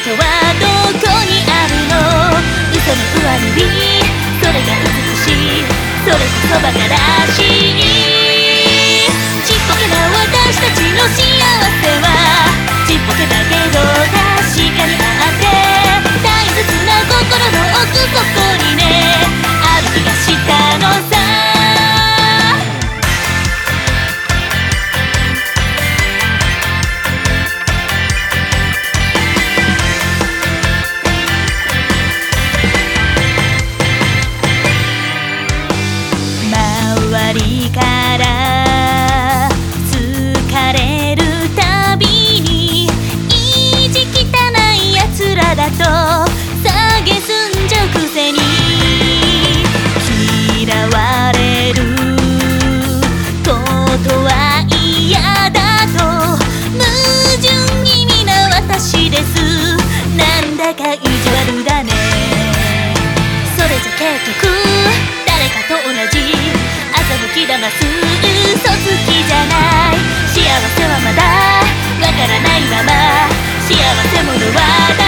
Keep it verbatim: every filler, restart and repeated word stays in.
当はどこにあるの？嘘の上塗り、それが美しい、それこそ馬鹿らしい。ちっぽけな私たちの幸せはちっぽけだけど確かにあって、大切な心の奥底にね、ある気がしたのさ。周りから疲れるたびに、意地汚いやつらだと蔑んじゃうくせに、嫌われることは嫌だと矛盾気味な私です。なんだか意地悪だね。それじゃ結局誰かと同じ吹き騙す嘘つきじゃない。幸せはまだわからないまま、幸せ者は